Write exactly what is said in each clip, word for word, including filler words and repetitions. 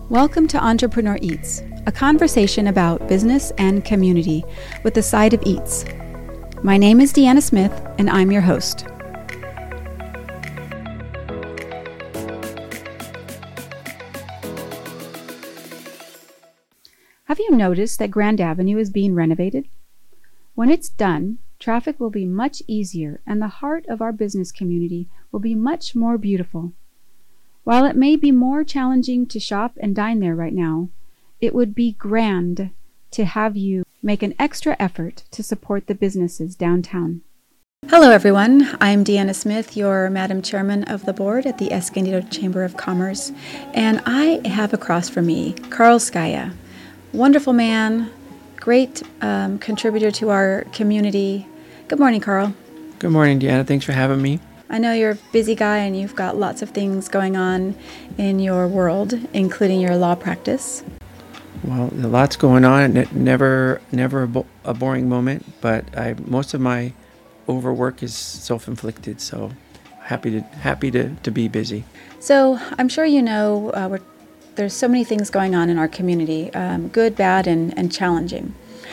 Welcome to Entrepreneur Eats, a conversation about business and community with a side of eats. My name is Deanna Smith, and I'm your host. Have you noticed that Grand Avenue is being renovated? When it's done, traffic will be much easier and the heart of our business community will be much more beautiful. While it may be more challenging to shop and dine there right now, it would be grand to have you make an extra effort to support the businesses downtown. Hello everyone, I'm Deanna Smith, your Madam Chairman of the Board at the Escondido Chamber of Commerce, and I have across from me Carl Skaya. Wonderful man, great um, contributor to our community. Good morning, Carl. Good morning, Deanna. Thanks for having me. I know you're a busy guy and you've got lots of things going on in your world, including your law practice. Well, a lot's going on. It never, never a, bo- a boring moment, but I most of my overwork is self-inflicted. So happy to happy to, to be busy. So I'm sure you know uh, we're, there's so many things going on in our community, um, good, bad, and, and challenging.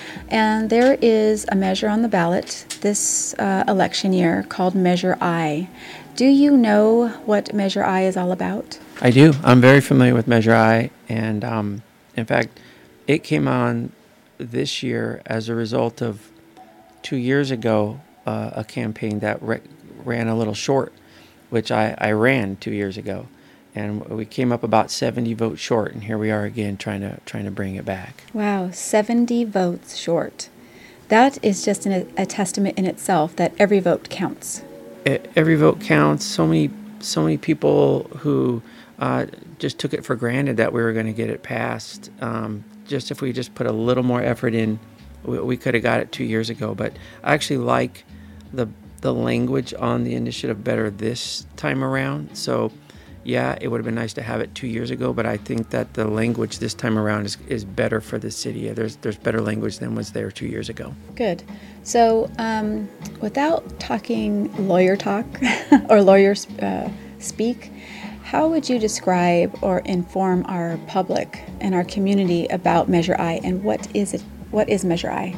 And there is a measure on the ballot this uh, election year called Measure I. Do you know what Measure I is all about? I do. I'm very familiar with Measure I, and um, in fact, it came on this year as a result of two years ago uh, a campaign that re- ran a little short, which I, I ran two years ago. And we came up about seventy votes short, and here we are again trying to trying to bring it back. Wow, seventy votes short. That is just an, a testament in itself that every vote counts. It, every vote counts. So many so many people who uh, just took it for granted that we were going to get it passed. Um, just if we just put a little more effort in, we, we could have got it two years ago. But I actually like the the language on the initiative better this time around. So. Yeah, it would have been nice to have it two years ago, but I think that the language this time around is, is better for the city. There's there's better language than was there two years ago. Good. So um, without talking lawyer talk or lawyers uh, speak, how would you describe or inform our public and our community about Measure I, and what is it? What is Measure I?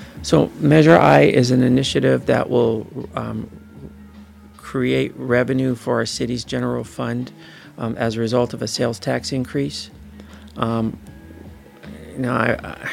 So Measure I is an initiative that will um, create revenue for our city's general fund um, as a result of a sales tax increase. Um, you know, I,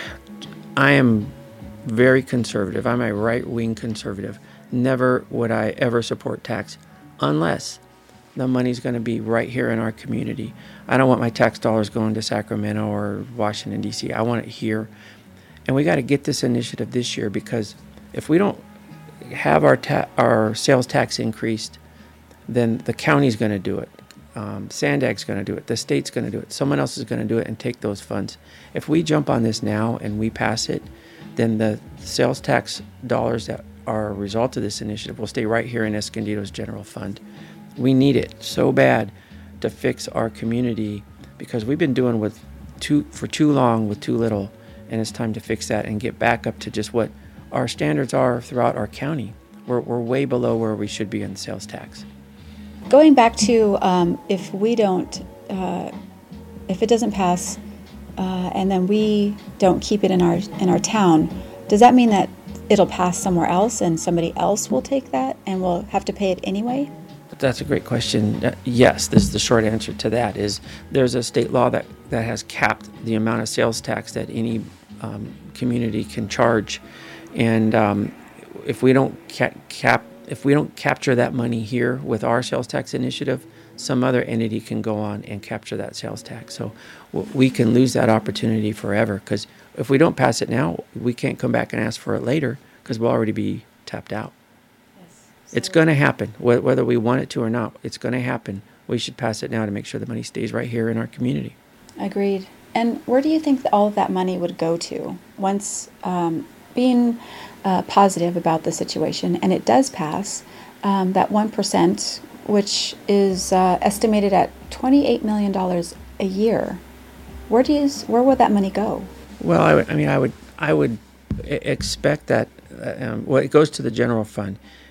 I am very conservative. I'm a right-wing conservative. Never would I ever support tax unless the money's going to be right here in our community. I don't want my tax dollars going to Sacramento or Washington, D C. I want it here. And we got to get this initiative this year, because if we don't have our ta- our sales tax increased, then the county's going to do it. Um, Sandag's going to do it. The state's going to do it. Someone else is going to do it and take those funds. If we jump on this now and we pass it, then the sales tax dollars that are a result of this initiative will stay right here in Escondido's general fund. We need it so bad to fix our community, because we've been doing with too for too long with too little, and it's time to fix that and get back up to just what our standards are throughout our county. We're, we're way below where we should be in sales tax. Going back to um, if we don't, uh, if it doesn't pass, uh, and then we don't keep it in our in our town, does that mean that it'll pass somewhere else and somebody else will take that and will have to pay it anyway? That's a great question. Uh, yes, this is the short answer to that. Is there's a state law that, that has capped the amount of sales tax that any um, community can charge. And um, if we don't ca- cap, if we don't capture that money here with our sales tax initiative, some other entity can go on and capture that sales tax. So w- we can lose that opportunity forever, because if we don't pass it now, we can't come back and ask for it later, because we'll already be tapped out. Yes. So it's going to happen, wh- whether we want it to or not. It's going to happen. We should pass it now to make sure the money stays right here in our community. Agreed. And where do you think that all of that money would go to once? Um, being uh, positive about the situation, and it does pass, um, that one percent, which is uh, estimated at twenty-eight million dollars a year, where do you, where would that money go? Well, I, would, I mean, I would I would expect that, uh, um, well, it goes to the general fund,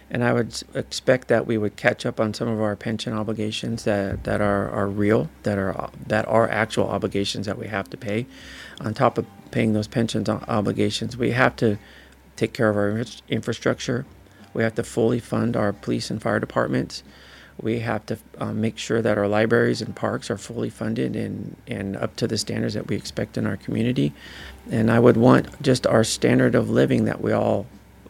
And I would s- expect that we would catch up on some of our pension obligations that, that are, are real, that are that are actual obligations that we have to pay. On top of paying those pensions o- obligations, we have to take care of our infra- infrastructure. We have to fully fund our police and fire departments. We have to um, make sure that our libraries and parks are fully funded and, and up to the standards that we expect in our community. And I would want just our standard of living that we all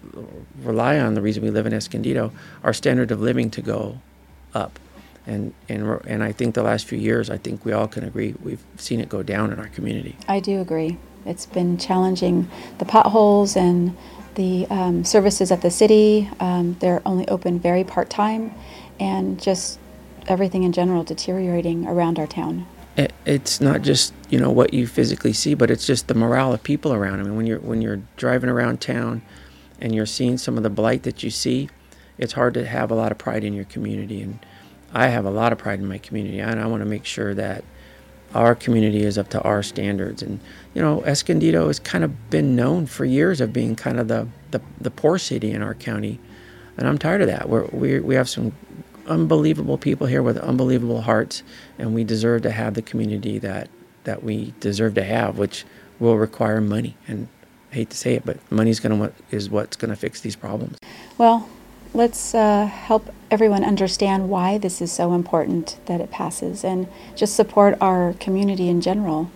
rely on, the reason we live in Escondido, our standard of living to go up. And, and, we're- and I think the last few years, I think we all can agree, we've seen it go down in our community. I do agree. It's been challenging. The potholes and the um, services at the city, um, they're only open very part-time, and just everything in general deteriorating around our town. It, it's not just, you know, what you physically see, but it's just the morale of people around. I mean, when you're, when you're driving around town and you're seeing some of the blight that you see, it's hard to have a lot of pride in your community. And I have a lot of pride in my community, and I want to make sure that our community is up to our standards. And, you know, Escondido has kind of been known for years of being kind of the, the, the poor city in our county. And I'm tired of that. We're, we we have some unbelievable people here with unbelievable hearts, and we deserve to have the community that, that we deserve to have, which will require money. And I hate to say it, but money's gonna is what's gonna fix these problems. Well, let's uh, help everyone understand why this is so important that it passes, and just support our community in general.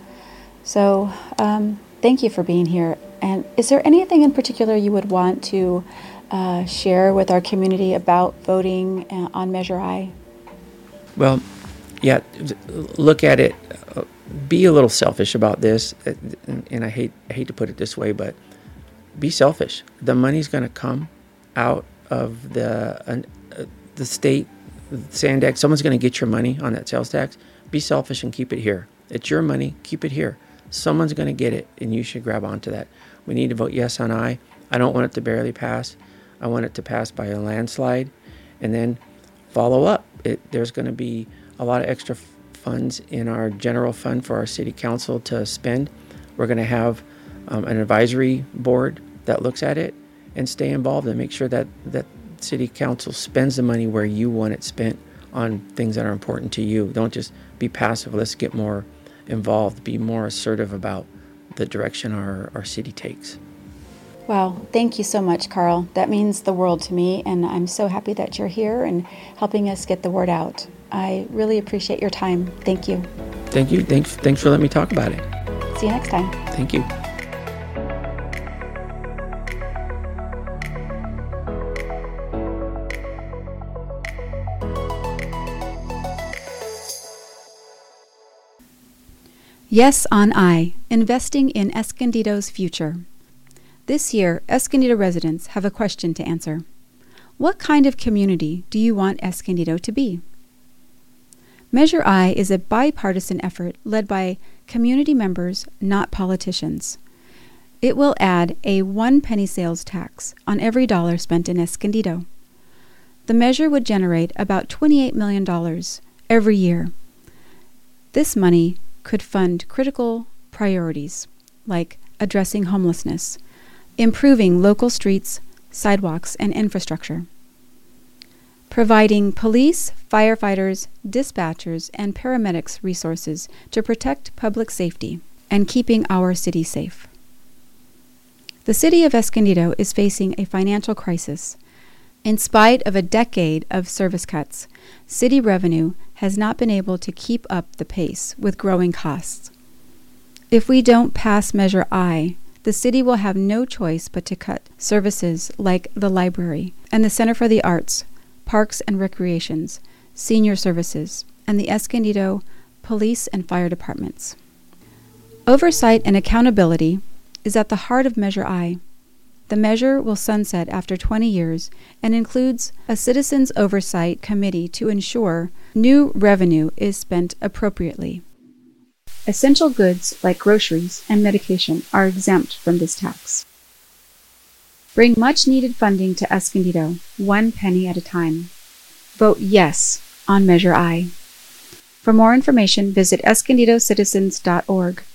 So um, thank you for being here. And is there anything in particular you would want to uh, share with our community about voting uh, on Measure I? Well, yeah, look at it. Uh, be a little selfish about this, uh, and, and I hate I hate to put it this way, but be selfish. The money's going to come out of the uh, the state, Sandex. Someone's going to get your money on that sales tax. Be selfish and keep it here. It's your money. Keep it here. Someone's going to get it, and you should grab onto that. We need to vote yes on I. I don't want it to barely pass. I want it to pass by a landslide, and then follow up. It, there's going to be a lot of extra f- funds in our general fund for our city council to spend. We're going to have um, an advisory board that looks at it and stay involved and make sure that that city council spends the money where you want it spent on things that are important to you. Don't just be passive. Let's get more involved, be more assertive about the direction our, our city takes. Wow, thank you so much, Carl. That means the world to me, and I'm so happy that you're here and helping us get the word out. I really appreciate your time. Thank you. Thank you. Thanks, thanks for letting me talk about it. See you next time. Thank you. Yes on I, investing in Escondido's future. This year, Escondido residents have a question to answer. What kind of community do you want Escondido to be? Measure I is a bipartisan effort led by community members, not politicians. It will add a one penny sales tax on every dollar spent in Escondido. The measure would generate about twenty-eight million dollars every year. This money could fund critical priorities like addressing homelessness, improving local streets, sidewalks, and infrastructure, providing police, firefighters, dispatchers, and paramedics resources to protect public safety, and keeping our city safe. The city of Escondido is facing a financial crisis. In spite of a decade of service cuts, city revenue has not been able to keep up the pace with growing costs. If we don't pass Measure I, the city will have no choice but to cut services like the library and the Center for the Arts, Parks and Recreations, Senior Services, and the Escondido Police and Fire Departments. Oversight and accountability is at the heart of Measure I. The measure will sunset after twenty years and includes a Citizens Oversight Committee to ensure new revenue is spent appropriately. Essential goods like groceries and medication are exempt from this tax. Bring much-needed funding to Escondido, one penny at a time. Vote yes on Measure I. For more information, visit escondido citizens dot org.